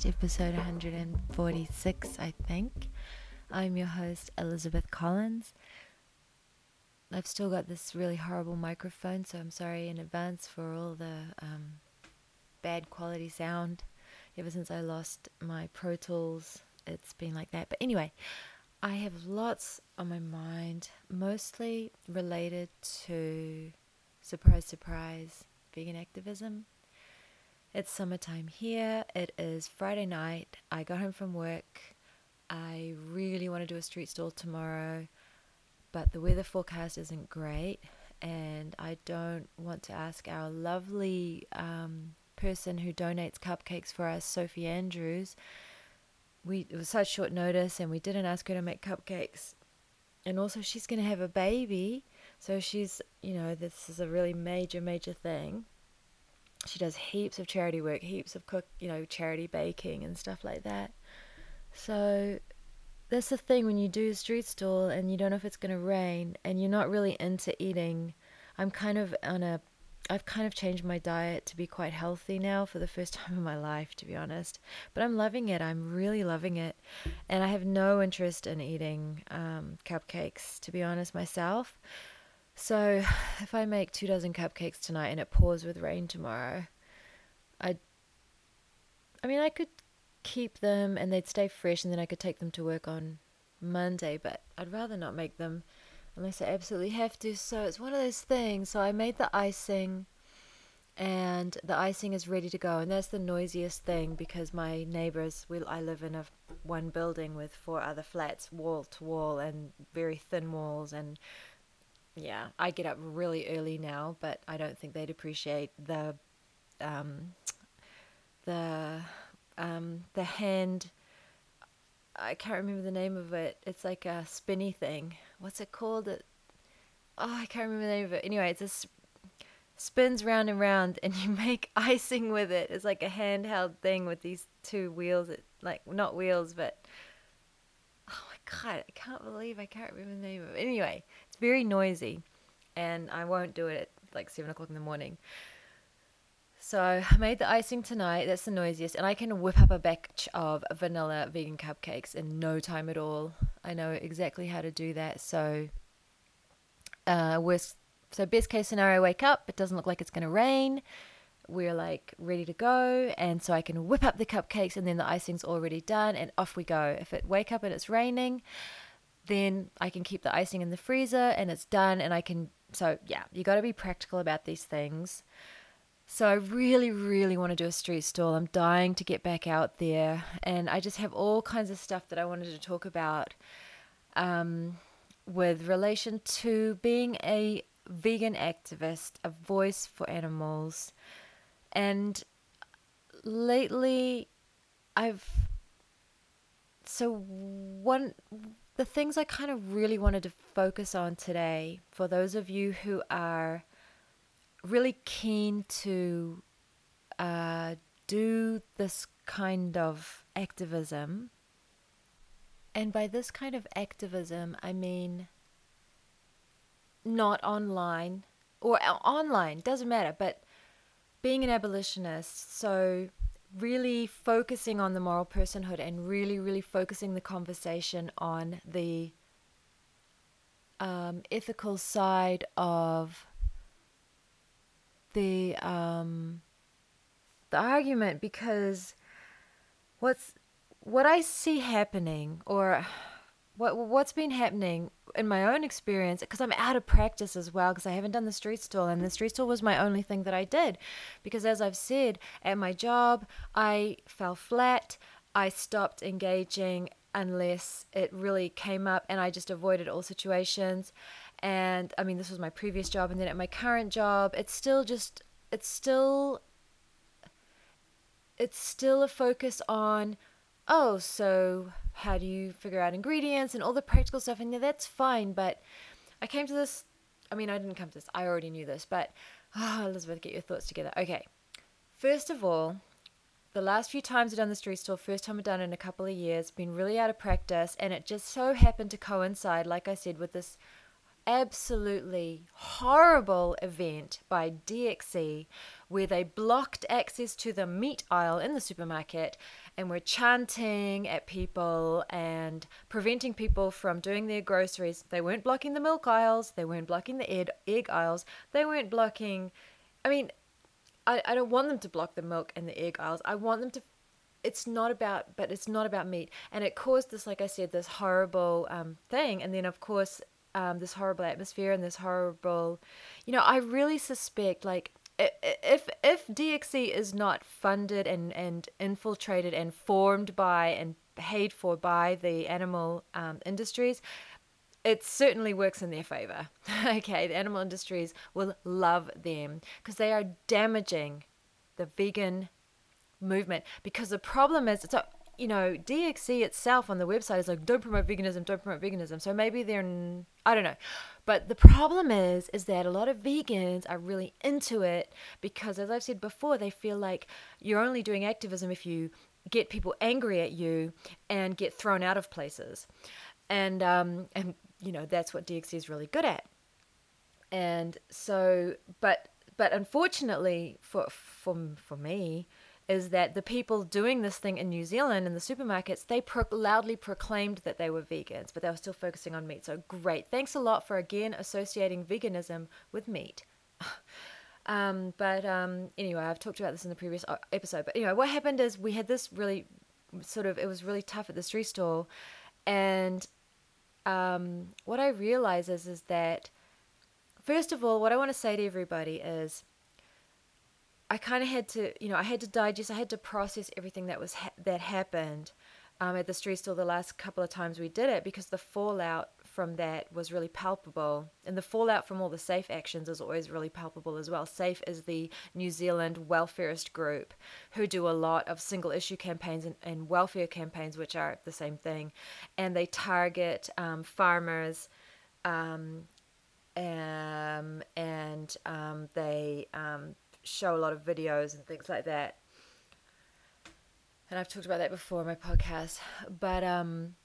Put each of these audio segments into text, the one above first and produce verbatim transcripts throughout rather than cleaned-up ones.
Podcast, episode one hundred forty-six, I think. I'm your host, Elizabeth Collins. I've still got this really horrible microphone, so I'm sorry in advance for all the um, bad quality sound. Ever since I lost my Pro Tools, it's been like that. But anyway, I have lots on my mind, mostly related to, surprise, surprise, vegan activism. It's summertime here. It is Friday night. I got home from work. I really want to do a street stall tomorrow, but the weather forecast isn't great, and I don't want to ask our lovely um, person who donates cupcakes for us, Sophie Andrews. We it was such short notice, and we didn't ask her to make cupcakes. And also, she's going to have a baby, so she's, you know, this is a really major, major thing. She does heaps of charity work, heaps of cook, you know, charity baking and stuff like that. So that's the thing when you do a street stall and you don't know if it's going to rain and you're not really into eating. I'm kind of on a, I've kind of changed my diet to be quite healthy now for the first time in my life, to be honest. But I'm loving it. I'm really loving it. And I have no interest in eating um, cupcakes, to be honest, myself. So if I make two dozen cupcakes tonight and it pours with rain tomorrow, I, I mean, I could keep them and they'd stay fresh, and then I could take them to work on Monday, but I'd rather not make them unless I absolutely have to. So it's one of those things. So I made the icing, and the icing is ready to go, and that's the noisiest thing because my neighbors, we, I live in a one building with four other flats, wall to wall, and very thin walls, and yeah, I get up really early now, but I don't think they'd appreciate the um, the um, the hand. I can't remember the name of it. It's like a spinny thing. What's it called? It, oh, I can't remember the name of it. Anyway, it just spins round and round, and you make icing with it. It's like a handheld thing with these two wheels. It, like not wheels, but oh my god, I can't believe I can't remember the name of it. Anyway, it's very noisy, and I won't do it at like seven o'clock in the morning. So I made the icing tonight. That's the noisiest, and I can whip up a batch of vanilla vegan cupcakes in no time at all. I know exactly how to do that. So, uh, worst, so best case scenario, wake up. It doesn't look like it's going to rain. We're like ready to go, and so I can whip up the cupcakes, and then the icing's already done, and off we go. If it wake up and it's raining, then I can keep the icing in the freezer, and it's done, and I can. So yeah, you got to be practical about these things. So I really, really want to do a street stall. I'm dying to get back out there, and I just have all kinds of stuff that I wanted to talk about um, with relation to being a vegan activist, a voice for animals. And lately, I've, so one, the things I kind of really wanted to focus on today, for those of you who are really keen to uh, do this kind of activism. And by this kind of activism, I mean not online, or online, doesn't matter, but being an abolitionist, so really focusing on the moral personhood and really, really focusing the conversation on the um, ethical side of the um the argument, because what's what I see happening, or what what's been happening in my own experience, because I'm out of practice as well, because I haven't done the street stall, and the street stall was my only thing that I did, because as I've said, at my job I fell flat. I stopped engaging unless it really came up, and I just avoided all situations. And I mean, this was my previous job, and then at my current job, it's still just, it's still, it's still a focus on, oh, so how do you figure out ingredients and all the practical stuff, and yeah, that's fine. But I came to this, I mean, I didn't come to this, I already knew this, but, oh, Elizabeth, get your thoughts together. Okay, first of all, the last few times I've done the street stall, first time I've done it in a couple of years, been really out of practice, and it just so happened to coincide, like I said, with this absolutely horrible event by D X E where they blocked access to the meat aisle in the supermarket and were chanting at people and preventing people from doing their groceries. They weren't blocking the milk aisles. They weren't blocking the egg, egg aisles. They weren't blocking... I mean, I, I don't want them to block the milk and the egg aisles. I want them to... It's not about... But it's not about meat. And it caused this, like I said, this horrible um, thing. And then, of course, um, this horrible atmosphere and this horrible... You know, I really suspect, like... If if D X E is not funded and, and infiltrated and formed by and paid for by the animal um, industries, it certainly works in their favor. Okay, the animal industries will love them because they are damaging the vegan movement. Because the problem is, so, you know, D X E itself on the website is like, don't promote veganism, don't promote veganism. So maybe they're, I don't know. But the problem is, is that a lot of vegans are really into it because, as I've said before, they feel like you're only doing activism if you get people angry at you and get thrown out of places. And, um, and you know, that's what D X E is really good at. And so, but, but unfortunately for, for, for me, is that the people doing this thing in New Zealand in the supermarkets, they pro- loudly proclaimed that they were vegans, but they were still focusing on meat. So great. Thanks a lot for, again, associating veganism with meat. um, but um, anyway, I've talked about this in the previous episode. But anyway, what happened is we had this really sort of, it was really tough at the street stall. And um, what I realize is, is that, first of all, what I want to say to everybody is, I kind of had to, you know, I had to digest, I had to process everything that was ha- that happened um, at the street stall the last couple of times we did it, because the fallout from that was really palpable. And the fallout from all the SAFE actions is always really palpable as well. SAFE is the New Zealand welfarist group who do a lot of single issue campaigns and, and welfare campaigns, which are the same thing. And they target um, farmers um, um, and um, they... Um, show a lot of videos and things like that, and I've talked about that before in my podcast. But um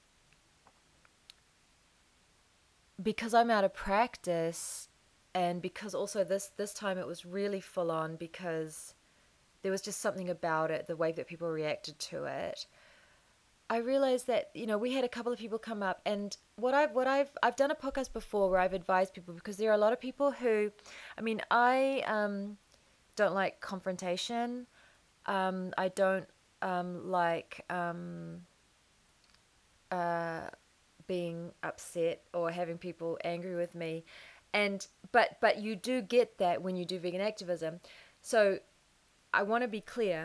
because I'm out of practice, and because also this this time it was really full on, because there was just something about it, the way that people reacted to it, I realized that, you know, we had a couple of people come up, and what I've what I've I've done a podcast before where I've advised people, because there are a lot of people who, I mean, I um don't like confrontation. Um, I don't um, like um, uh, being upset or having people angry with me, and but but you do get that when you do vegan activism. So I want to be clear.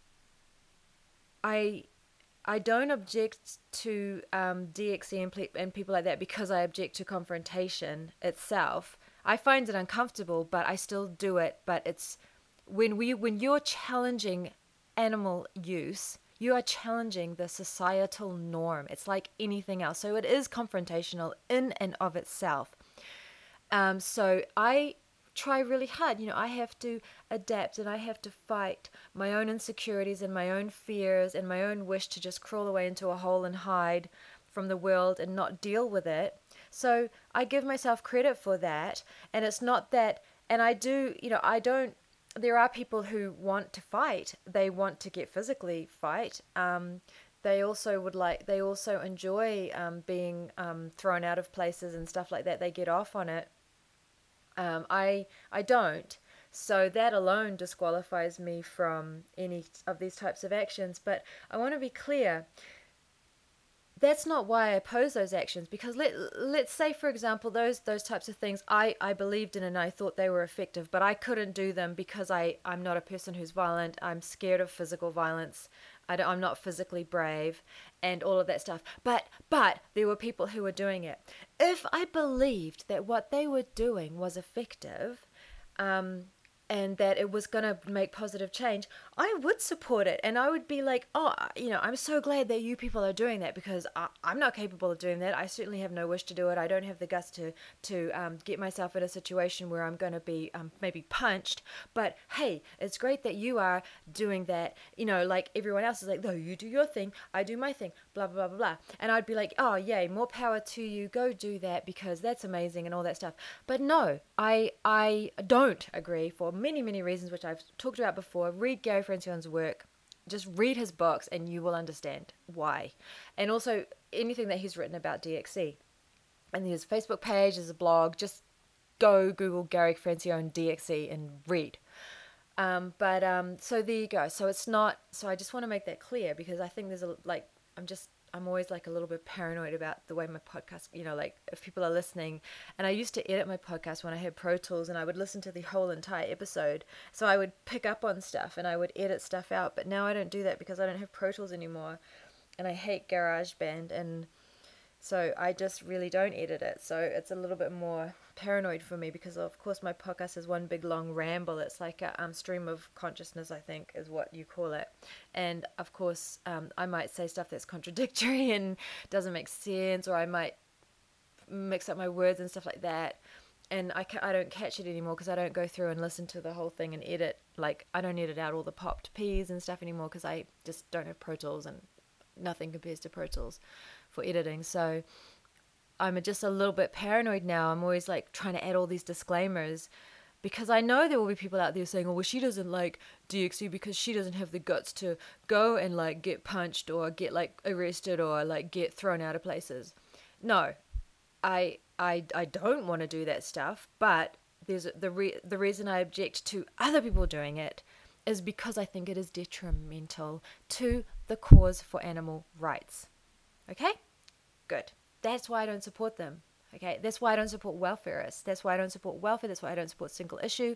I I don't object to um, D X E and, ple- and people like that because I object to confrontation itself. I find it uncomfortable, but I still do it. But it's when we when you're challenging animal use, you are challenging the societal norm. It's like anything else. So it is confrontational in and of itself. Um, so I try really hard. You know, I have to adapt and I have to fight my own insecurities and my own fears and my own wish to just crawl away into a hole and hide from the world and not deal with it. So I give myself credit for that. And it's not that, and I do, you know, I don't, there are people who want to fight. They want to get physically fight. Um, they also would like, they also enjoy um, being um, thrown out of places and stuff like that. They get off on it. Um, I I don't. So that alone disqualifies me from any of these types of actions. But I want to be clear. That's not why I oppose those actions, because let, let's say, for example, those those types of things I, I believed in and I thought they were effective, but I couldn't do them because I, I'm not a person who's violent. I'm scared of physical violence. I don't, I'm not physically brave and all of that stuff. But but there were people who were doing it. If I believed that what they were doing was effective, um, and that it was going to make positive change, I would support it, and I would be like, oh, you know, I'm so glad that you people are doing that, because I, I'm not capable of doing that. I certainly have no wish to do it. I don't have the guts to to um, get myself in a situation where I'm going to be um, maybe punched. But hey, it's great that you are doing that. You know, like everyone else is like, no, you do your thing, I do my thing, blah blah blah blah. And I'd be like, oh yay, more power to you. Go do that, because that's amazing and all that stuff. But no, I I don't agree for many many reasons, which I've talked about before. Read Gary Francione's work. Just read his books and you will understand why. And also anything that he's written about D X C. And his Facebook page, his blog, just go Google Gary Francione D X C and read. Um, but um, so there you go. So it's not, so I just want to make that clear, because I think there's a, like, I'm just, I'm always like a little bit paranoid about the way my podcast, you know, like if people are listening. And I used to edit my podcast when I had Pro Tools, and I would listen to the whole entire episode. So I would pick up on stuff and I would edit stuff out. But now I don't do that because I don't have Pro Tools anymore. And I hate GarageBand. And so I just really don't edit it. So it's a little bit more paranoid for me, because of course my podcast is one big long ramble. It's like a um, stream of consciousness, I think is what you call it. And of course um, I might say stuff that's contradictory and doesn't make sense, or I might mix up my words and stuff like that. And I, ca- I don't catch it anymore, because I don't go through and listen to the whole thing and edit. Like I don't edit out all the popped P's and stuff anymore, because I just don't have Pro Tools, and nothing compares to Pro Tools for editing. So I'm just a little bit paranoid now. I'm always like trying to add all these disclaimers, because I know there will be people out there saying, oh, well, she doesn't like D X C because she doesn't have the guts to go and like get punched or get like arrested or like get thrown out of places. No, I I I don't want to do that stuff, but there's the re- the reason I object to other people doing it is because I think it is detrimental to the cause for animal rights. Okay? Good. That's why I don't support them. Okay? That's why I don't support welfareists. That's why I don't support welfare. That's why I don't support single issue.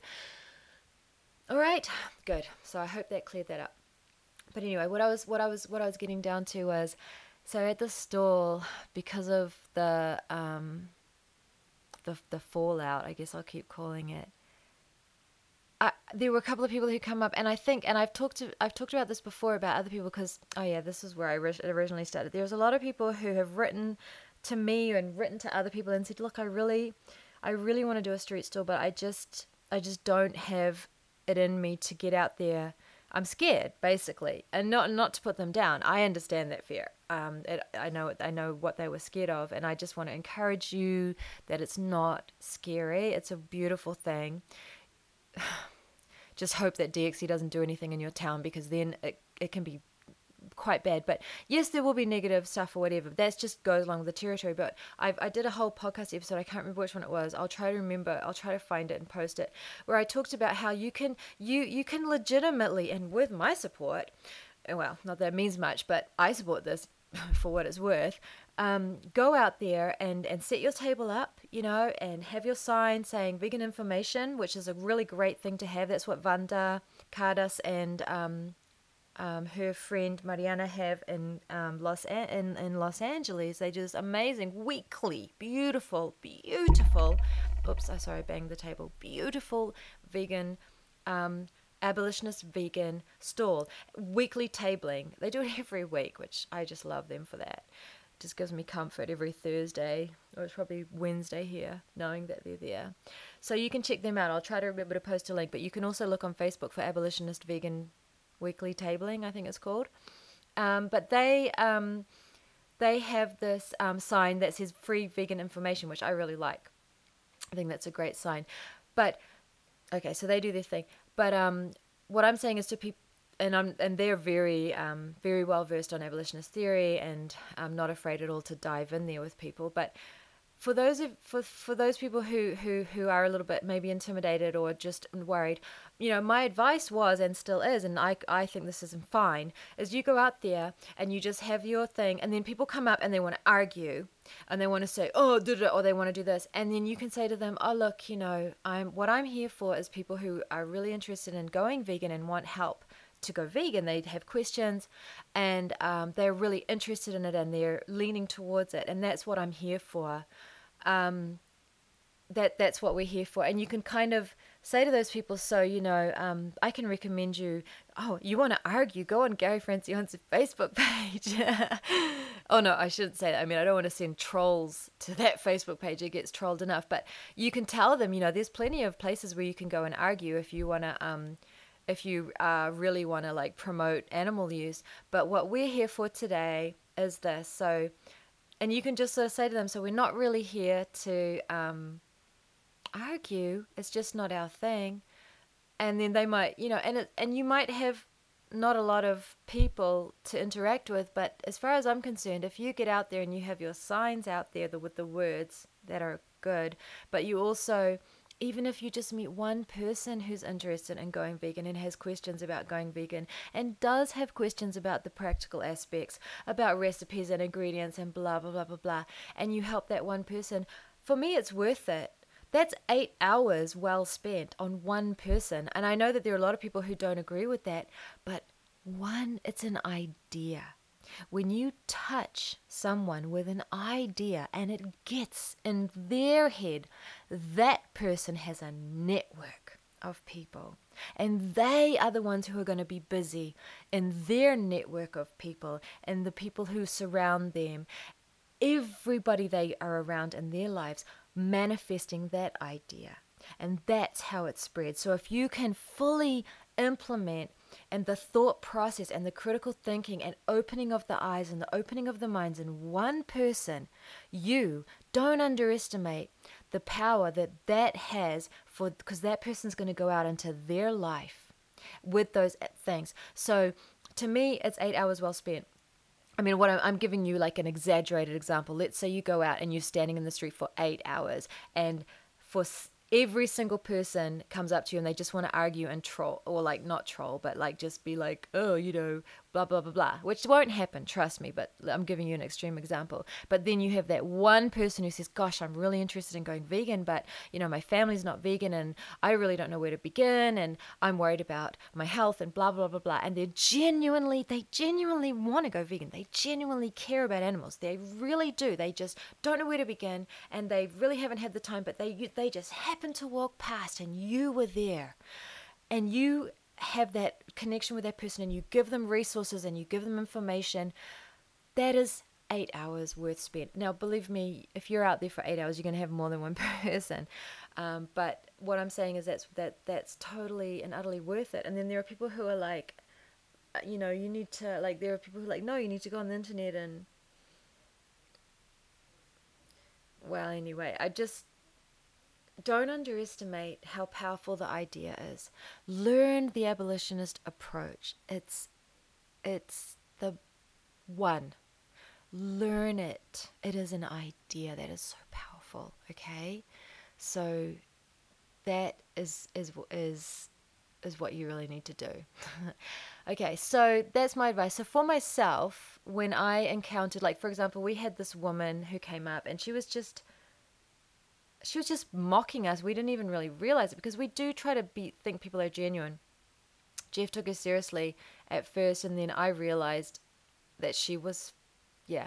All right? Good. So I hope that cleared that up. But anyway, what I was what I was what I was getting down to was, so at the stall, because of the um the the fallout, I guess I'll keep calling it. I, there were a couple of people who come up, and I think, and I've talked to, I've talked about this before about other people, because, oh yeah, this is where I originally started. There's a lot of people who have written to me and written to other people and said, look, I really, I really want to do a street stall, but I just, I just don't have it in me to get out there. I'm scared, basically, and not not to put them down. I understand that fear. Um, it, I know I know what they were scared of, and I just want to encourage you that it's not scary. It's a beautiful thing. Just hope that D X C doesn't do anything in your town, because then it, it can be quite bad. But yes, there will be negative stuff or whatever. That just goes along with the territory. But I've, I did a whole podcast episode. I can't remember which one it was. I'll try to remember. I'll try to find it and post it, where I talked about how you can you you can legitimately, and with my support, well, not that it means much, but I support this for what it's worth. Um, go out there and, and set your table up, you know, and have your sign saying vegan information, which is a really great thing to have. That's what Vanda Cardas and um, um, her friend Mariana have in um, Los A- in, in Los Angeles. They do this amazing weekly, beautiful, beautiful. Oops, I sorry, banged the table. Beautiful vegan. Um, abolitionist vegan stall, weekly tabling. They do it every week, which I just love them for that. It just gives me comfort every Thursday, or it's probably Wednesday here, knowing that they're there. So you can check them out. I'll try to remember to post a link, but you can also look on Facebook for abolitionist vegan weekly tabling, I think it's called. Um, but they um, they have this um, sign that says free vegan information, which I really like. I think that's a great sign. But okay, so they do their thing. But um, what I'm saying is to people, and I'm and they're very um, very well versed on abolitionist theory, and I'm not afraid at all to dive in there with people. But for those of, for for those people who, who, who are a little bit maybe intimidated or just worried, you know, my advice was, and still is, and I I think this isn't fine, is you go out there and you just have your thing, and then people come up and they want to argue, and they want to say, oh, da-da, or they want to do this, and then you can say to them, oh, look, you know, I'm what I'm here for is people who are really interested in going vegan and want help to go vegan. They have questions, and um, they're really interested in it, and they're leaning towards it, and that's what I'm here for. Um, that that's what we're here for. And you can kind of say to those people, so, you know, um, I can recommend you, oh, you want to argue, go on Gary Francione's Facebook page. Oh, no, I shouldn't say that. I mean, I don't want to send trolls to that Facebook page. It gets trolled enough. But you can tell them, you know, there's plenty of places where you can go and argue if you want to, um, if you uh, really want to, like, promote animal use. But what we're here for today is this. So, and you can just sort of say to them, so we're not really here to um, argue. It's just not our thing. And then they might, you know, and it, and you might have not a lot of people to interact with, but as far as I'm concerned, if you get out there and you have your signs out there with the words that are good, but you also, even if you just meet one person who's interested in going vegan and has questions about going vegan and does have questions about the practical aspects, about recipes and ingredients and blah, blah, blah, blah, blah, and you help that one person, for me, it's worth it. That's eight hours well spent on one person. And I know that there are a lot of people who don't agree with that, but one, it's an idea. When you touch someone with an idea and it gets in their head, that person has a network of people. And they are the ones who are going to be busy in their network of people and the people who surround them. Everybody they are around in their lives manifesting that idea. And that's how it spreads. So if you can fully implement and the thought process and the critical thinking and opening of the eyes and the opening of the minds in one person, you don't underestimate the power that that has, for because that person's going to go out into their life with those things. So to me, it's eight hours well spent. I mean, what I'm, I'm giving you like an exaggerated example. Let's say you go out and you're standing in the street for eight hours and for every single person comes up to you and they just want to argue and troll, or like not troll, but like just be like, oh, you know, blah, blah, blah, blah, which won't happen, trust me, but I'm giving you an extreme example. But then you have that one person who says, gosh, I'm really interested in going vegan, but, you know, my family's not vegan and I really don't know where to begin and I'm worried about my health and blah, blah, blah, blah. And they're genuinely, they genuinely want to go vegan. They genuinely care about animals. They really do. They just don't know where to begin and they really haven't had the time, but they they just happen to walk past and you were there and you have that connection with that person and you give them resources and you give them information. That is eight hours worth spent. Now, believe me, if you're out there for eight hours, you're going to have more than one person. Um, but what I'm saying is that's that that's totally and utterly worth it. And then there are people who are like, you know, you need to, like, there are people who are like, no, you need to go on the internet and, well, anyway, I just, don't underestimate how powerful the idea is. Learn the abolitionist approach. It's it's the one. Learn it. It is an idea that is so powerful, okay? So that is is is is what you really need to do. Okay, so that's my advice. So for myself, when I encountered, like, for example, we had this woman who came up and she was just She was just mocking us. We didn't even really realize it because we do try to be think people are genuine. Jeff took her seriously at first, and then I realized that she was, yeah.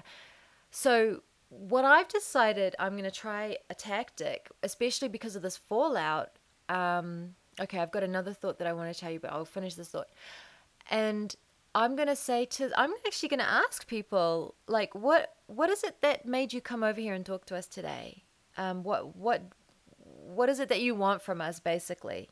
So what I've decided, I'm going to try a tactic, especially because of this fallout. Um, okay, I've got another thought that I want to tell you, but I'll finish this thought. And I'm going to say to, I'm actually going to ask people, like, what what is it that made you come over here and talk to us today? Um, what what what is it that you want from us, basically?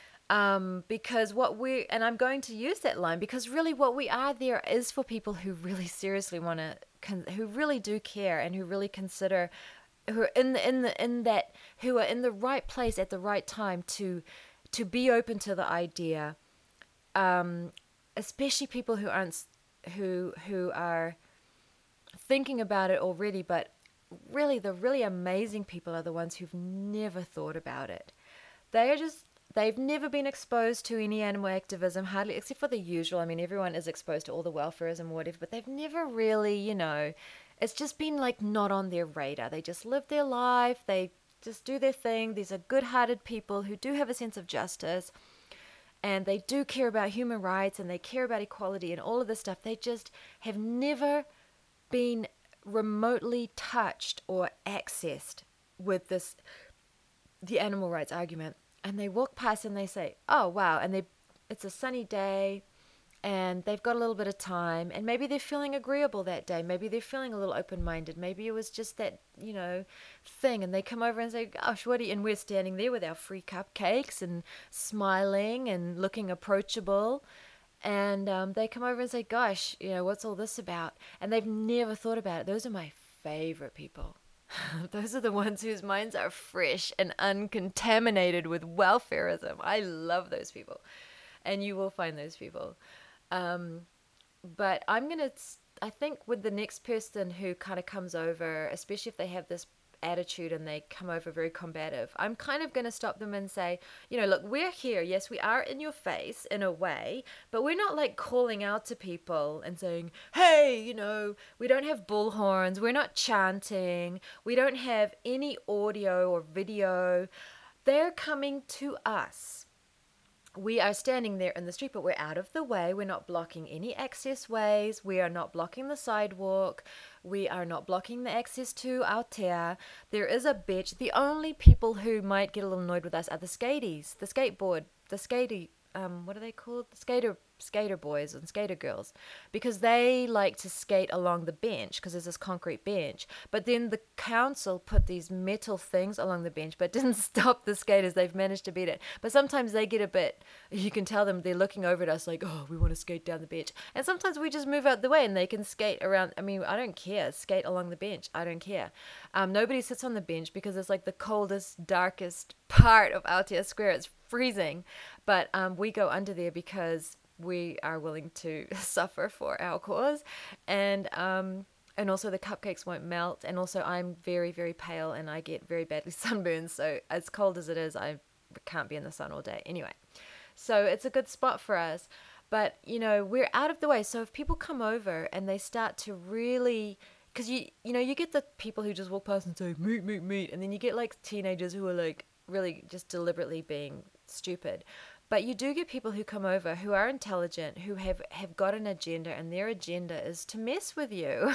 Um, because what we, and I'm going to use that line because really what we are there is for people who really seriously want to, who really do care and who really consider, who are in the in the in that who are in the right place at the right time to to be open to the idea, um, especially people who aren't who who are thinking about it already, but really the really amazing people are the ones who've never thought about it. They are just, they've never been exposed to any animal activism, hardly, except for the usual. I mean, everyone is exposed to all the welfareism or whatever, but they've never really, you know, it's just been like not on their radar. They just live their life. They just do their thing. These are good-hearted people who do have a sense of justice and they do care about human rights and they care about equality and all of this stuff. They just have never been remotely touched or accessed with this, the animal rights argument. and they walk past and they say, oh, wow. And they, it's a sunny day and they've got a little bit of time, and maybe they're feeling agreeable that day. Maybe they're feeling a little open-minded. Maybe it was just that, you know, thing. And they come over and say, gosh, what are you? And we're standing there with our free cupcakes and smiling and looking approachable. And um, they come over and say, gosh, you know, what's all this about? And they've never thought about it. Those are my favorite people. Those are the ones whose minds are fresh and uncontaminated with welfareism. I love those people. And you will find those people. Um, but I'm going to, I think with the next person who kind of comes over, especially if they have this attitude and they come over very combative, I'm kind of going to stop them and say, you know, look, we're here. Yes, we are in your face in a way, but we're not like calling out to people and saying, hey, you know, we don't have bullhorns. We're not chanting. We don't have any audio or video. They're coming to us. We are standing there in the street, but we're out of the way. We're not blocking any access ways. We are not blocking the sidewalk. We are not blocking the access to Aotea. There is a bench. The only people who might get a little annoyed with us are the skaties, the skateboard, the skatey, um, what are they called? The skater skater boys and skater girls, because they like to skate along the bench because there's this concrete bench. But then the council put these metal things along the bench, but didn't stop the skaters. They've managed to beat it. But sometimes they get a bit, you can tell them they're looking over at us like, oh, we want to skate down the bench. And sometimes we just move out the way and they can skate around. I mean, I don't care. Skate along the bench. I don't care. Um, nobody sits on the bench because it's like the coldest, darkest part of Aotea Square. It's freezing. But um, we go under there because we are willing to suffer for our cause. And um and also the cupcakes won't melt, and also I'm very, very pale and I get very badly sunburned, so as cold as it is, I can't be in the sun all day anyway. So it's a good spot for us. But you know, we're out of the way, so if people come over and they start to really, because you you know, you get the people who just walk past and say meat meat meat, and then you get like teenagers who are like really just deliberately being stupid. But you do get people who come over who are intelligent, who have, have got an agenda, and their agenda is to mess with you.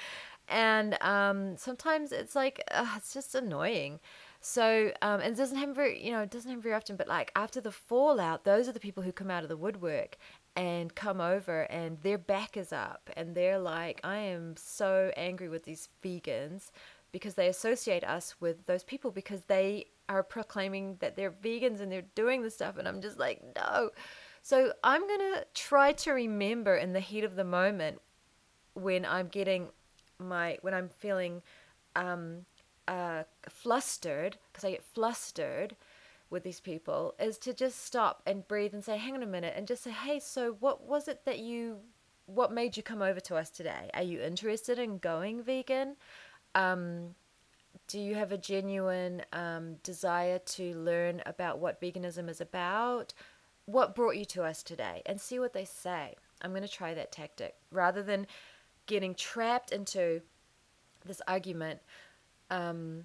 And um, sometimes it's like, uh, it's just annoying. So, um, and it doesn't happen very, you know, it doesn't happen very often, but like after the fallout, those are the people who come out of the woodwork and come over and their back is up and they're like, I am so angry with these vegans, because they associate us with those people because they are proclaiming that they're vegans and they're doing this stuff. And I'm just like, no. So I'm going to try to remember in the heat of the moment when I'm getting my, when I'm feeling um, uh, flustered, because I get flustered with these people, is to just stop and breathe and say, hang on a minute, and just say, hey, so what was it that you, what made you come over to us today? Are you interested in going vegan? Um, do you have a genuine um, desire to learn about what veganism is about? What brought you to us today? And see what they say. I'm going to try that tactic rather than getting trapped into this argument. Um,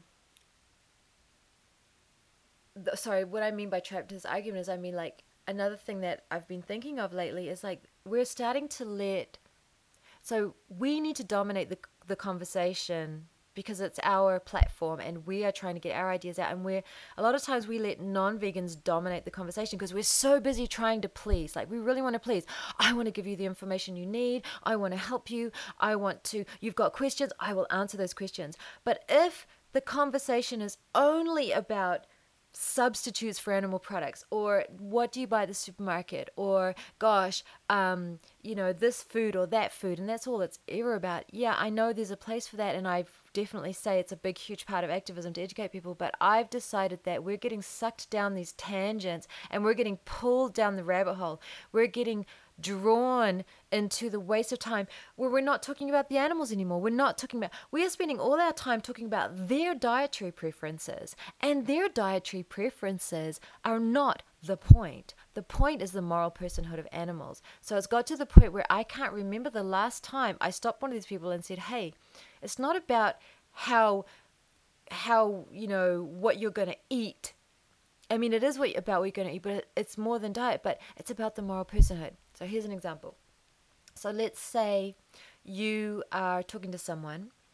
th- sorry, what I mean by trapped into this argument is I mean like another thing that I've been thinking of lately is like we're starting to let, so we need to dominate the the conversation because it's our platform and we are trying to get our ideas out, and we're a lot of times we let non-vegans dominate the conversation because we're so busy trying to please. Like we really want to please. I want to give you the information you need. I want to help you. I want to, you've got questions, I will answer those questions. But if the conversation is only about substitutes for animal products, or what do you buy at the supermarket, or gosh, um, you know, this food or that food, and that's all it's ever about. Yeah, I know there's a place for that, and I definitely say it's a big, huge part of activism to educate people, but I've decided that we're getting sucked down these tangents, and we're getting pulled down the rabbit hole. We're getting drawn into the waste of time where we're not talking about the animals anymore. We're not talking about, we are spending all our time talking about their dietary preferences, and their dietary preferences are not the point. The point is the moral personhood of animals. So it's got to the point where I can't remember the last time I stopped one of these people and said, hey, it's not about how, how, you know, what you're going to eat. I mean, it is what, about what you're going to eat, but it's more than diet, but it's about the moral personhood. So here's an example. So let's say you are talking to someone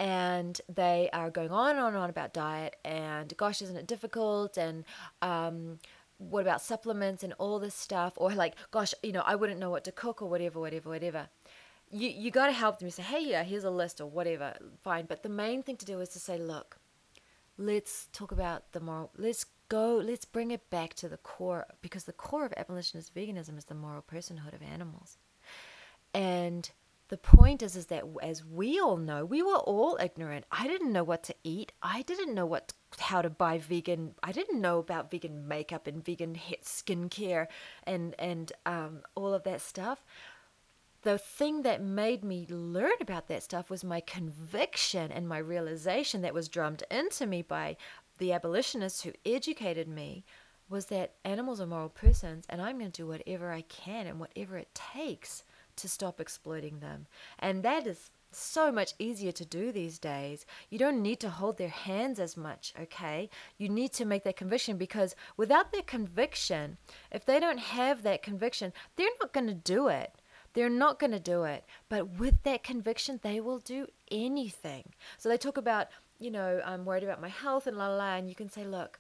and they are going on and on and on about diet and gosh, isn't it difficult, and um, what about supplements and all this stuff, or like, gosh, you know, I wouldn't know what to cook or whatever, whatever, whatever. You you got to help them. You say, hey, yeah, here's a list or whatever, fine. But the main thing to do is to say, look, let's talk about the moral. Let's go. Let's bring it back to the core, because the core of abolitionist veganism is the moral personhood of animals. And the point is, is that as we all know, we were all ignorant. I didn't know what to eat. I didn't know what how to buy vegan. I didn't know about vegan makeup and vegan skincare and and um, all of that stuff. The thing that made me learn about that stuff was my conviction and my realization that was drummed into me by the abolitionists who educated me, was that animals are moral persons, and I'm going to do whatever I can and whatever it takes to stop exploiting them. And that is so much easier to do these days. You don't need to hold their hands as much, okay? You need to make that conviction, because without that conviction, if they don't have that conviction, they're not going to do it. They're not going to do it. But with that conviction, they will do anything. So they talk about, you know, I'm worried about my health and la la la, and you can say, look,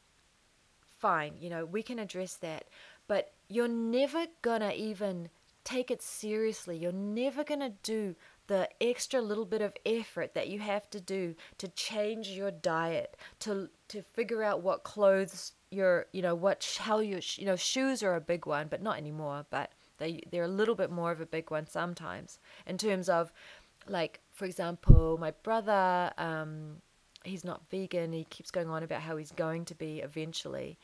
fine, you know, we can address that. But you're never going to even take it seriously. You're never going to do the extra little bit of effort that you have to do to change your diet, to to figure out what clothes you're, you know, what, how you, you know, shoes are a big one, but not anymore, but They, they're a little bit more of a big one sometimes, in terms of, like, for example, my brother, um, he's not vegan. He keeps going on about how he's going to be eventually,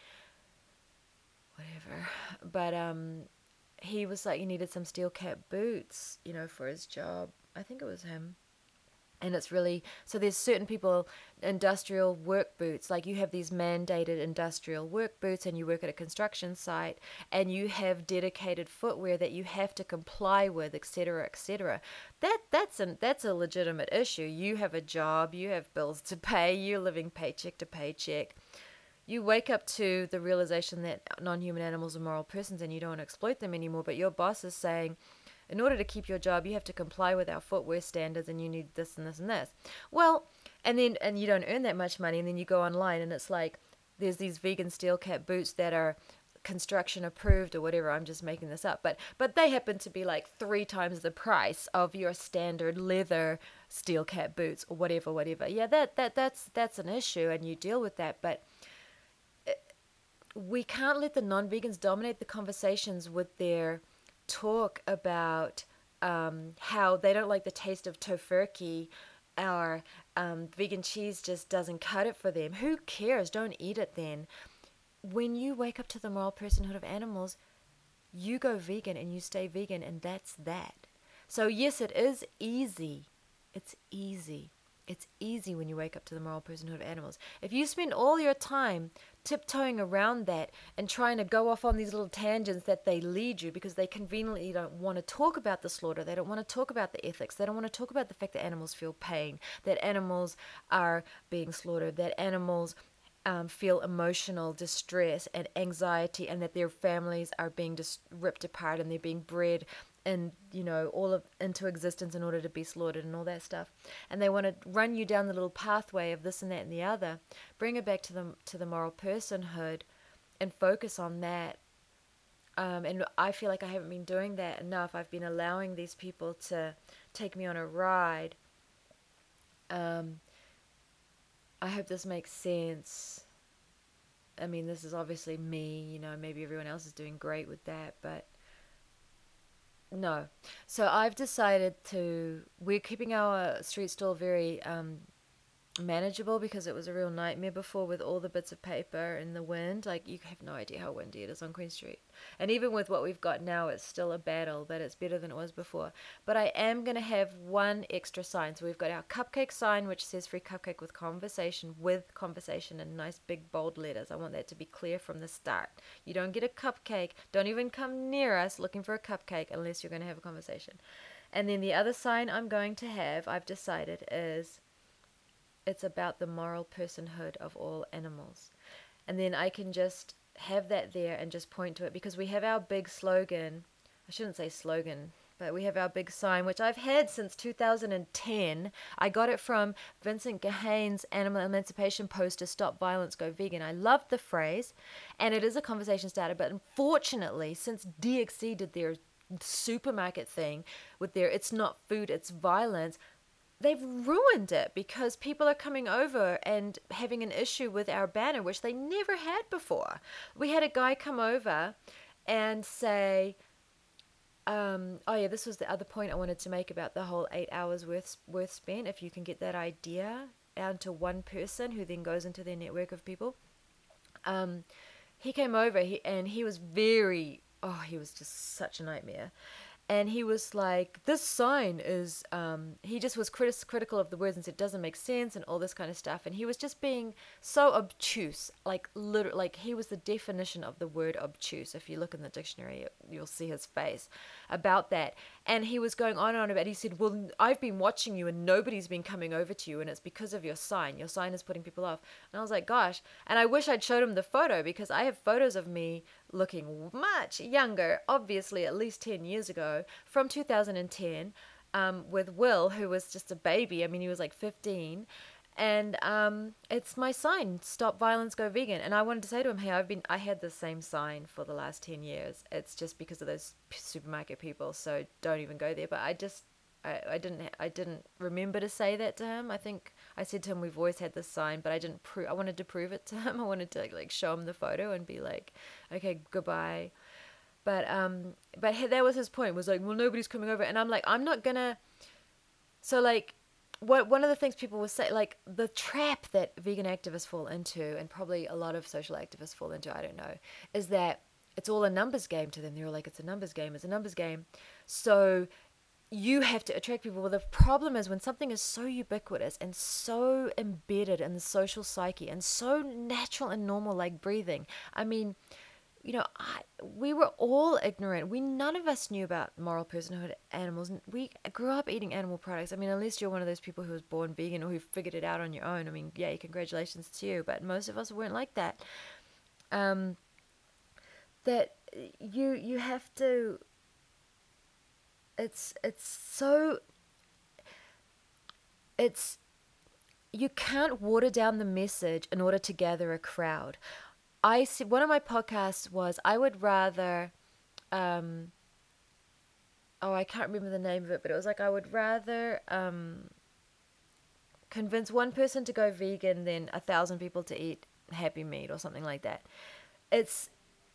whatever. But um, he was like, he needed some steel cap boots, you know, for his job. I think it was him. And it's really, so there's certain people, industrial work boots, like you have these mandated industrial work boots, and you work at a construction site, and you have dedicated footwear that you have to comply with, et cetera, et cetera. That, that's, an, that's a legitimate issue. You have a job, you have bills to pay, you're living paycheck to paycheck. You wake up to the realization that non-human animals are moral persons and you don't exploit them anymore, but your boss is saying, in order to keep your job, you have to comply with our footwear standards, and you need this and this and this. Well, and then and you don't earn that much money, and then you go online, and it's like there's these vegan steel cap boots that are construction approved or whatever. I'm just making this up, but but they happen to be like three times the price of your standard leather steel cap boots or whatever, whatever. Yeah, that that that's that's an issue, and you deal with that, but we can't let the non-vegans dominate the conversations with their talk about um, how they don't like the taste of tofurkey, or um, vegan cheese just doesn't cut it for them. Who cares? Don't eat it then. When you wake up to the moral personhood of animals, you go vegan and you stay vegan, and that's that. So yes, it is easy. It's easy. It's easy when you wake up to the moral personhood of animals. If you spend all your time tiptoeing around that and trying to go off on these little tangents that they lead you, because they conveniently don't want to talk about the slaughter, they don't want to talk about the ethics, they don't want to talk about the fact that animals feel pain, that animals are being slaughtered, that animals um, feel emotional distress and anxiety, and that their families are being just ripped apart, and they're being bred and, you know, all of into existence in order to be slaughtered and all that stuff. And they want to run you down the little pathway of this and that and the other. Bring it back to the to the moral personhood and focus on that. Um, and I feel like I haven't been doing that enough. I've been allowing these people to take me on a ride. Um, I hope this makes sense. I mean, this is obviously me, you know, maybe everyone else is doing great with that, but no. So I've decided to, we're keeping our street stall very um, manageable, because it was a real nightmare before with all the bits of paper and the wind. Like, you have no idea how windy it is on Queen Street. And even with what we've got now, it's still a battle, but it's better than it was before. But I am going to have one extra sign. So we've got our cupcake sign, which says free cupcake with conversation, with conversation in nice big bold letters. I want that to be clear from the start. You don't get a cupcake. Don't even come near us looking for a cupcake unless you're going to have a conversation. And then the other sign I'm going to have, I've decided, is it's about the moral personhood of all animals. And then I can just have that there and just point to it, because we have our big slogan. I shouldn't say slogan, But we have our big sign, which I've had since two thousand ten. I got it from Vincent Gahane's Animal Emancipation poster, Stop Violence, Go Vegan. I loved the phrase, and it is a conversation starter. But unfortunately, since D X C did their supermarket thing with their it's not food, it's violence, they've ruined it because people are coming over and having an issue with our banner, which they never had before. We had a guy come over and say... Um, oh yeah, this was the other point I wanted to make about the whole eight hours worth worth spent. If you can get that idea down to one person who then goes into their network of people. Um, he came over he, and he was very, oh, he was just such a nightmare. And he was like, this sign is, um, he just was critis- critical of the words and said it doesn't make sense and all this kind of stuff. And he was just being so obtuse, like literally, like he was the definition of the word obtuse. If you look in the dictionary, you'll see his face about that. And he was going on and on about it. He said, well, I've been watching you and nobody's been coming over to you and it's because of your sign. Your sign is putting people off. And I was like, gosh. And I wish I'd showed him the photo because I have photos of me looking much younger, obviously at least ten years ago, from two thousand ten, um, with Will, who was just a baby. I mean, he was like fifteen. And um, it's my sign, Stop Violence, Go Vegan. And I wanted to say to him, hey, I've been, I had the same sign for the last ten years. It's just because of those supermarket people, so don't even go there. But I just, I, I didn't, I didn't remember to say that to him. I think I said to him, we've always had this sign, but I didn't prove, I wanted to prove it to him. I wanted to like show him the photo and be like, okay, goodbye. But, um, but that was his point, was like, well, nobody's coming over. And I'm like, I'm not gonna, so like, What one of the things people will say, like the trap that vegan activists fall into, and probably a lot of social activists fall into, I don't know, is that it's all a numbers game to them. They're like, it's a numbers game, it's a numbers game. So you have to attract people. Well, the problem is when something is so ubiquitous and so embedded in the social psyche and so natural and normal, like breathing. I mean, you know, I, we were all ignorant. We, none of us knew about moral personhood, animals. We grew up eating animal products. I mean, unless you're one of those people who was born vegan or who figured it out on your own. I mean, yay, congratulations to you. But most of us weren't like that. Um, that you you have to. It's it's so. It's you can't water down the message in order to gather a crowd. I see, one of my podcasts was I would rather, um, oh, I can't remember the name of it, but it was like I would rather um, convince one person to go vegan than a thousand people to eat Happy Meat or something like that. It's,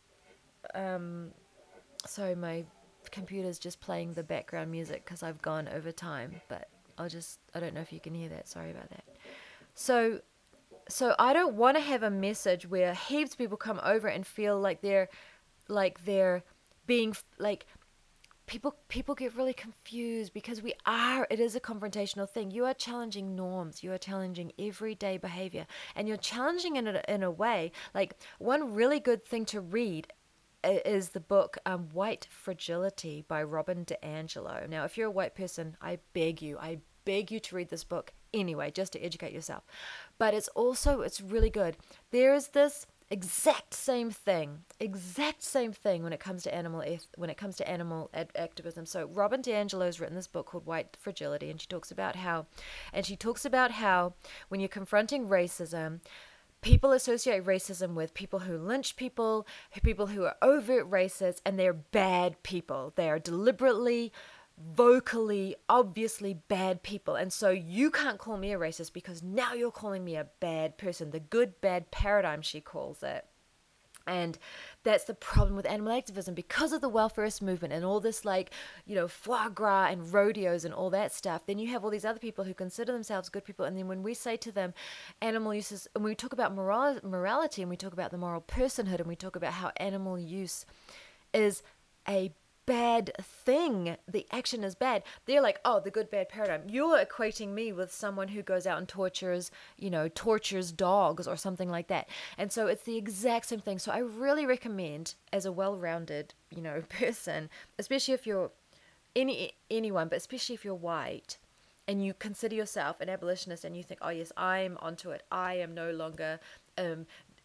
um, sorry, my computer's just playing the background music because I've gone over time, but I'll just, I don't know if you can hear that. Sorry about that. So... So I don't want to have a message where heaps of people come over and feel like they're, like they're being, like, people people get really confused because we are, it is a confrontational thing. You are challenging norms. You are challenging everyday behavior. And you're challenging it in a, in a way, like, one really good thing to read is the book um, White Fragility by Robin DiAngelo. Now, if you're a white person, I beg you, I beg you to read this book anyway, just to educate yourself. But it's also, it's really good. There is this exact same thing, exact same thing when it comes to animal eth- when it comes to animal ad- activism. So Robin DiAngelo has written this book called White Fragility, and she talks about how, and she talks about how when you're confronting racism, people associate racism with people who lynch people, people who are overt racist, and they're bad people. They are deliberately, vocally, obviously bad people. And so you can't call me a racist because now you're calling me a bad person. The good bad paradigm, she calls it. And that's the problem with animal activism because of the welfarist movement and all this, like, you know, foie gras and rodeos and all that stuff. Then you have all these other people who consider themselves good people. And then when we say to them animal use is, and we talk about moral, morality and we talk about the moral personhood and we talk about how animal use is a bad thing, the action is bad, they're like, oh, the good bad paradigm. You're equating me with someone who goes out and tortures, you know, tortures dogs or something like that. And so it's the exact same thing. So I really recommend, as a well-rounded, you know, person, especially if you're any anyone, but especially if you're white and you consider yourself an abolitionist and you think, oh yes, I'm onto it, I am no longer um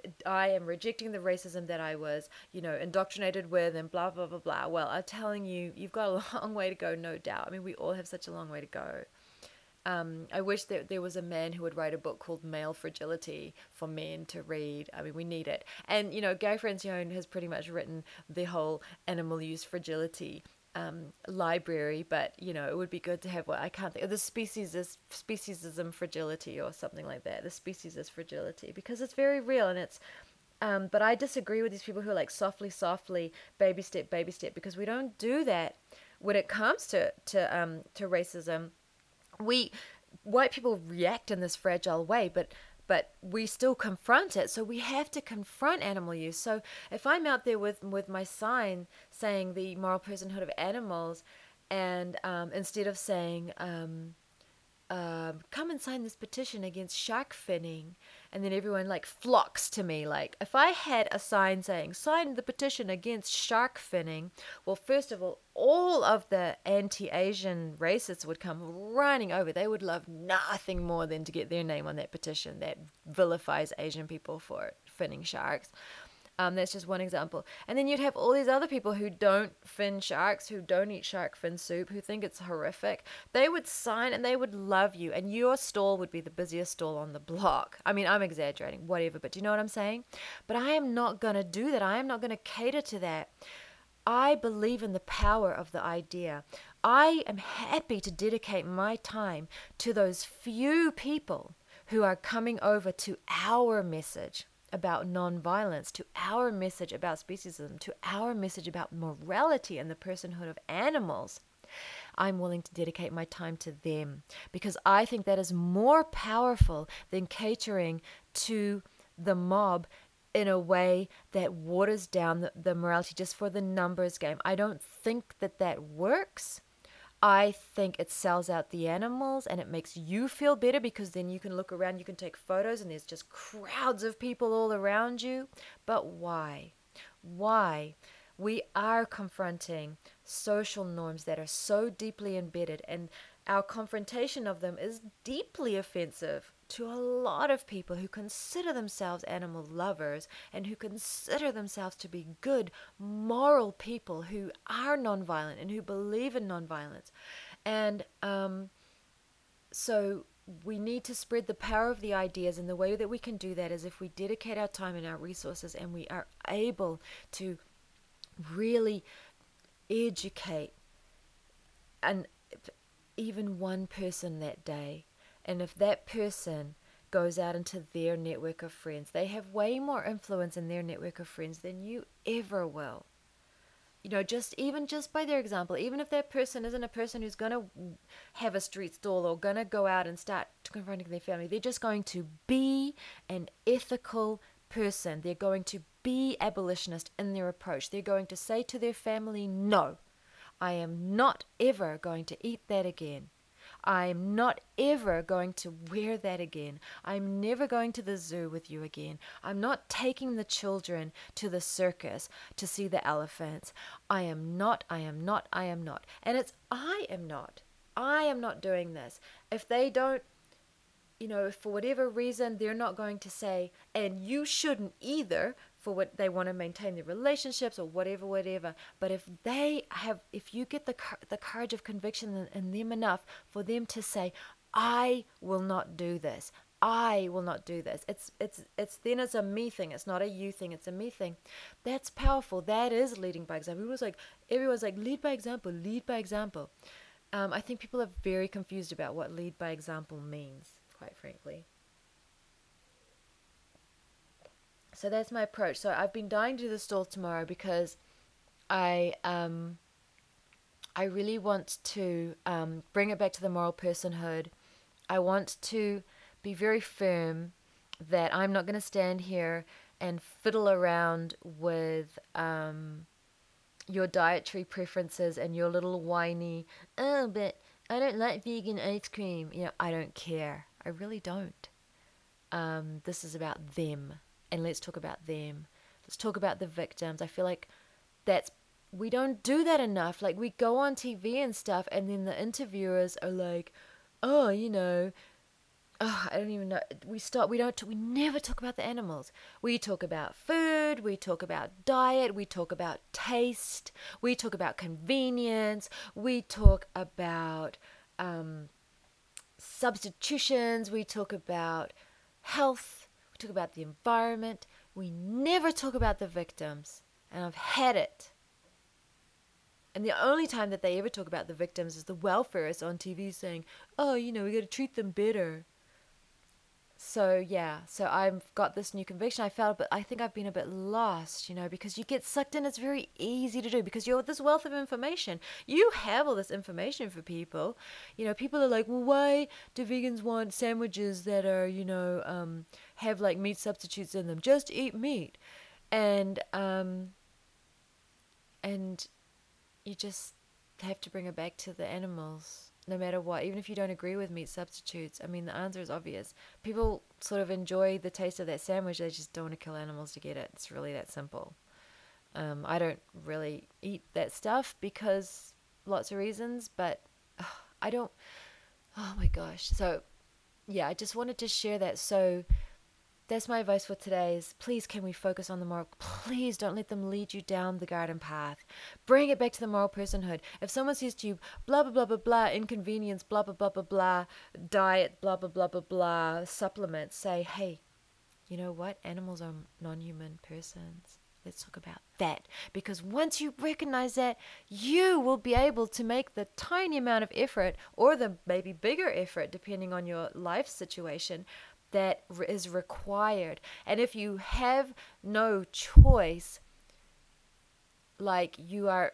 I am rejecting the racism that I was, you know, indoctrinated with and blah, blah, blah, blah. Well, I'm telling you, you've got a long way to go, no doubt. I mean, we all have such a long way to go. Um, I wish that there was a man who would write a book called Male Fragility for men to read. I mean, we need it. And, you know, Gary Francione has pretty much written the whole animal use fragility um, library, but, you know, it would be good to have what I can't think of, the species is speciesism fragility or something like that. The species is fragility, because it's very real and it's, um, but I disagree with these people who are like softly, softly, baby step, baby step, because we don't do that when it comes to, to, um, to racism. We white people react in this fragile way, but but we still confront it. So we have to confront animal use. So if I'm out there with with my sign saying the moral personhood of animals, and um, instead of saying um, um, come and sign this petition against shark finning, and then everyone like flocks to me. Like if I had a sign saying sign the petition against shark finning, well, first of all, all of the anti-Asian racists would come running over. They would love nothing more than to get their name on that petition that vilifies Asian people for finning sharks. Um, that's just one example. And then you'd have all these other people who don't fin sharks, who don't eat shark fin soup, who think it's horrific. They would sign and they would love you. And your stall would be the busiest stall on the block. I mean, I'm exaggerating, whatever, but do you know what I'm saying? But I am not going to do that. I am not going to cater to that. I believe in the power of the idea. I am happy to dedicate my time to those few people who are coming over to our message about nonviolence, to our message about speciesism, to our message about morality and the personhood of animals. I'm willing to dedicate my time to them because I think that is more powerful than catering to the mob in a way that waters down the, the morality just for the numbers game. I don't think that that works. I think it sells out the animals and it makes you feel better because then you can look around, you can take photos and there's just crowds of people all around you. But why? Why? We are confronting social norms that are so deeply embedded, and our confrontation of them is deeply offensive to a lot of people who consider themselves animal lovers and who consider themselves to be good, moral people who are nonviolent and who believe in nonviolence. And um, so we need to spread the power of the ideas, and the way that we can do that is if we dedicate our time and our resources and we are able to really educate and even one person that day. And if that person goes out into their network of friends, they have way more influence in their network of friends than you ever will. You know, just even just by their example, even if that person isn't a person who's going to have a street stall or going to go out and start confronting their family, they're just going to be an ethical person. They're going to be abolitionist in their approach. They're going to say to their family, no, I am not ever going to eat that again. I'm not ever going to wear that again. I'm never going to the zoo with you again. I'm not taking the children to the circus to see the elephants. I am not, I am not, I am not. And it's I am not. I am not doing this. If they don't, you know, if for whatever reason they're not going to say, and you shouldn't either, for what they want to maintain their relationships or whatever, whatever. But if they have, if you get the the courage of conviction in, in them enough for them to say, I will not do this. I will not do this. It's it's it's then it's a me thing. It's not a you thing. It's a me thing. That's powerful. That is leading by example. Everyone's like, everyone's like, lead by example. Lead by example. Um, I think people are very confused about what lead by example means, quite frankly. So that's my approach. So I've been dying to do the stall tomorrow because I um I really want to um, bring it back to the moral personhood. I want to be very firm that I'm not going to stand here and fiddle around with um, your dietary preferences and your little whiny, oh, but I don't like vegan ice cream. You know, I don't care. I really don't. Um, this is about them. And let's talk about them. Let's talk about the victims. I feel like that's, we don't do that enough. Like we go on T V and stuff and then the interviewers are like, oh, you know, oh, I don't even know. We start. We don't. We never talk about the animals. We talk about food. We talk about diet. We talk about taste. We talk about convenience. We talk about um, substitutions. We talk about health. We talk about the environment. We never talk about the victims. And I've had it. And the only time that they ever talk about the victims is the welfareists on T V saying, oh, you know, we got to treat them better. So, yeah, so I've got this new conviction. I felt, but I think I've been a bit lost, you know, because you get sucked in. It's very easy to do because you're this wealth of information. You have all this information for people. You know, people are like, well, why do vegans want sandwiches that are, you know, um, have like meat substitutes in them? Just eat meat. And, um, and you just have to bring it back to the animals. No matter what, even if you don't agree with meat substitutes, I mean, the answer is obvious. People sort of enjoy the taste of that sandwich. They just don't want to kill animals to get it. It's really that simple. Um, I don't really eat that stuff because lots of reasons, but uh, I don't. Oh my gosh. So, yeah, I just wanted to share that. So, that's my advice for today is please can we focus on the moral. Please don't let them lead you down the garden path. Bring it back to the moral personhood. If someone says to you, blah, blah, blah, blah, blah, inconvenience, blah, blah, blah, blah, blah, diet, blah, blah, blah, blah, blah, supplements, say, hey, you know what? Animals are non-human persons. Let's talk about that. Because once you recognize that, you will be able to make the tiny amount of effort or the maybe bigger effort, depending on your life situation, that is required. And if you have no choice, like you are,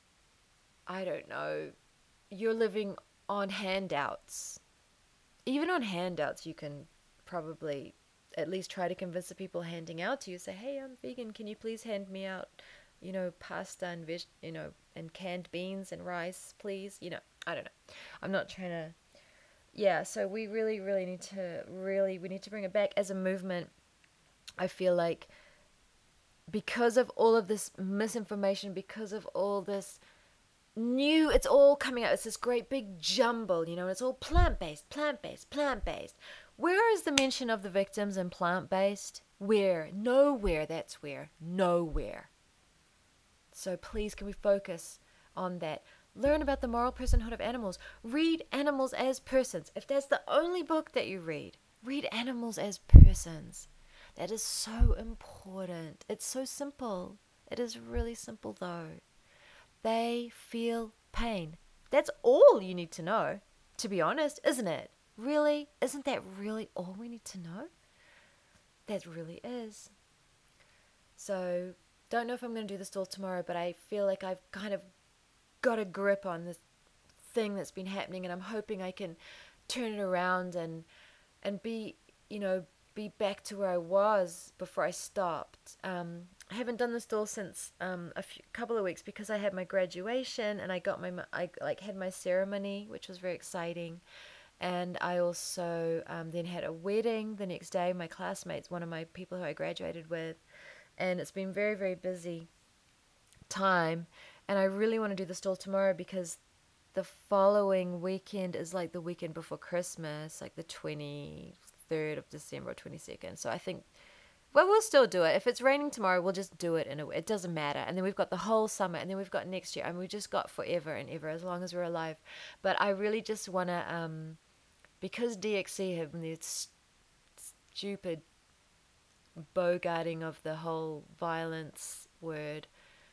I don't know, you're living on handouts. Even on handouts, you can probably at least try to convince the people handing out to you, say, hey, I'm vegan, can you please hand me out, you know, pasta and, veg- you know, and canned beans and rice, please? You know, I don't know. I'm not trying to yeah, so we really, really need to really, we need to bring it back as a movement. I feel like because of all of this misinformation, because of all this new, it's all coming out. It's this great big jumble, you know, and it's all plant-based, plant-based, plant-based. Where is the mention of the victims in plant-based? Where? Nowhere, that's where. Nowhere. So please, can we focus on that? Learn about the moral personhood of animals. Read Animals as Persons. If that's the only book that you read, read Animals as Persons. That is so important. It's so simple. It is really simple though. They feel pain. That's all you need to know, to be honest, isn't it? Really? Isn't that really all we need to know? That really is. So, don't know if I'm going to do this all tomorrow, but I feel like I've kind of got a grip on this thing that's been happening, and I'm hoping I can turn it around and and be, you know, be back to where I was before I stopped. Um, I haven't done this stall since um, a few, couple of weeks because I had my graduation and I got my I like had my ceremony, which was very exciting, and I also um, then had a wedding the next day. My classmates, one of my people who I graduated with, and it's been very very busy time. And I really want to do the stall tomorrow because the following weekend is like the weekend before Christmas, like the twenty-third of December or twenty-second. So I think, well, we'll still do it. If it's raining tomorrow, we'll just do it in a way. It doesn't matter. And then we've got the whole summer, and then we've got next year, and we just got forever and ever as long as we're alive. But I really just want to, um, because D X C have this stupid bogarting of the whole violence word.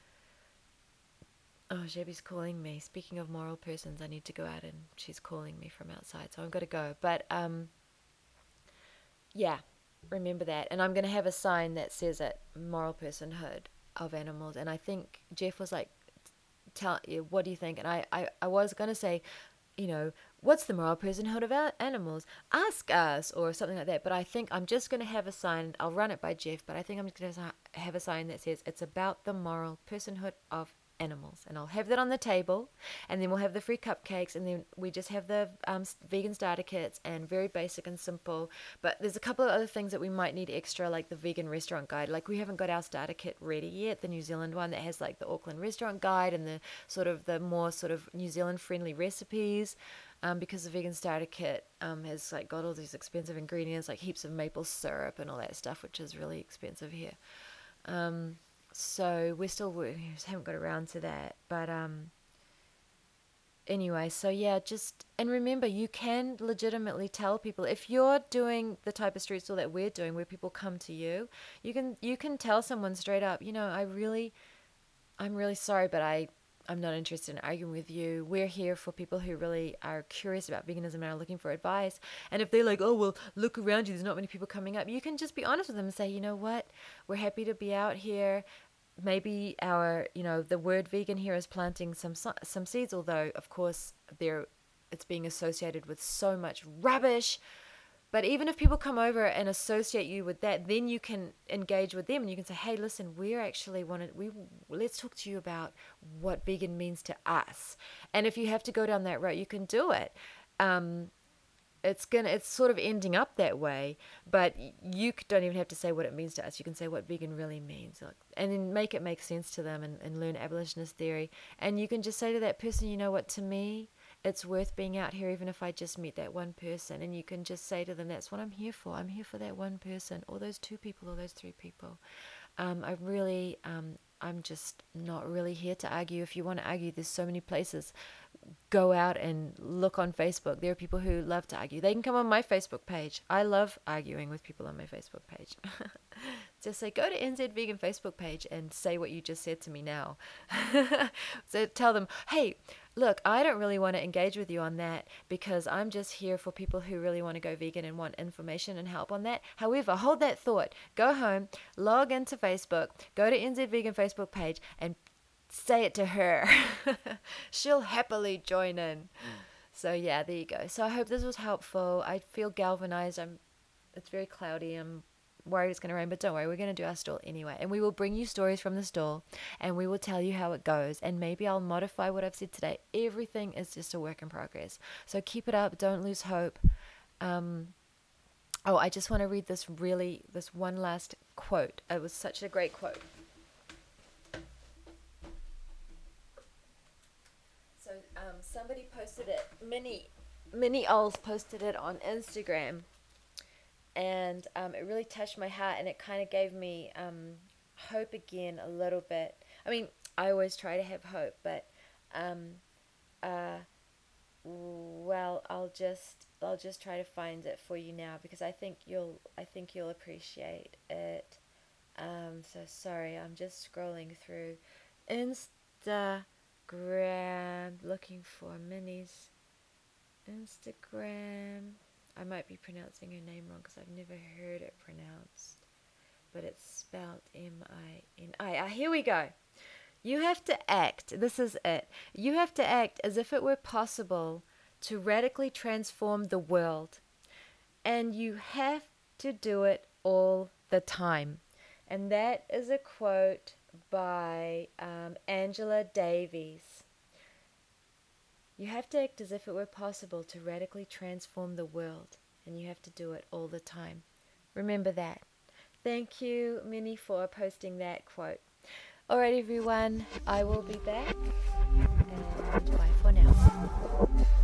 Oh, Jebby's calling me. Speaking of moral persons, I need to go out, and she's calling me from outside, so I've got to go. But, um, yeah, remember that. And I'm going to have a sign that says it, moral personhood of animals. And I think Jeff was like, "Tell you, what do you think?" And I, I, I was going to say, you know, what's the moral personhood of our animals? Ask us, or something like that. But I think I'm just going to have a sign. I'll run it by Jeff, but I think I'm just going to have a sign that says it's about the moral personhood of animals. And I'll have that on the table, and then we'll have the free cupcakes, and then we just have the um, vegan starter kits, and very basic and simple. But there's a couple of other things that we might need extra, like the vegan restaurant guide. Like, we haven't got our starter kit ready yet, the New Zealand one that has like the Auckland restaurant guide and the sort of the more sort of New Zealand friendly recipes. Um, because the vegan starter kit um, has like got all these expensive ingredients, like heaps of maple syrup and all that stuff, which is really expensive here. Um, so we're still we just haven't got around to that. But um, anyway, so yeah, just and remember, you can legitimately tell people if you're doing the type of street stall that we're doing, where people come to you. You can you can tell someone straight up, you know, I really, I'm really sorry, but I. I'm not interested in arguing with you. We're here for people who really are curious about veganism and are looking for advice. And if they're like, oh, well, look around you, there's not many people coming up, you can just be honest with them and say, you know what, we're happy to be out here. Maybe our, you know, the word vegan here is planting some some seeds, although, of course, they're, it's being associated with so much rubbish. But even if people come over and associate you with that, then you can engage with them and you can say, hey, listen, we're actually wanted, we, let's talk to you about what vegan means to us. And if you have to go down that road, you can do it. Um, it's gonna, it's sort of ending up that way, but you don't even have to say what it means to us. You can say what vegan really means, and then make it make sense to them, and, and learn abolitionist theory. And you can just say to that person, you know what, to me, it's worth being out here, even if I just meet that one person. And you can just say to them, that's what I'm here for. I'm here for that one person, or those two people, or those three people. Um, I really, um, I'm just not really here to argue. If you want to argue, there's so many places. Go out and look on Facebook. There are people who love to argue. They can come on my Facebook page. I love arguing with people on my Facebook page. Just say, go to N Z Vegan Facebook page and say what you just said to me now. So tell them, hey, look, I don't really want to engage with you on that because I'm just here for people who really want to go vegan and want information and help on that. However, hold that thought. Go home, log into Facebook, go to N Z Vegan Facebook page and say it to her. She'll happily join in. So yeah, there you go. So I hope this was helpful. I feel galvanized. I'm. It's very cloudy. I'm worried it's going to rain, but don't worry, we're going to do our stall anyway. And we will bring you stories from the stall, and we will tell you how it goes. And maybe I'll modify what I've said today. Everything is just a work in progress. So keep it up. Don't lose hope. Um, oh, I just want to read this really, this one last quote. It was such a great quote. So um, somebody posted it, Minnie, Minnie Oles posted it on Instagram, and um, it really touched my heart, and it kind of gave me um, hope again a little bit. I mean, I always try to have hope, but um, uh, well, I'll just I'll just try to find it for you now, because I think you'll I think you'll appreciate it. Um, so sorry, I'm just scrolling through Instagram. Grab, looking for Minnie's Instagram. I might be pronouncing her name wrong because I've never heard it pronounced, but it's spelled M I N I. Ah, here we go. You have to act, this is it, you have to act as if it were possible to radically transform the world, and you have to do it all the time. And that is a quote by um, Angela Davies. You have to act as if it were possible to radically transform the world, and you have to do it all the time. Remember that. Thank you, Minnie, for posting that quote. All right, everyone, I will be back, and bye for now.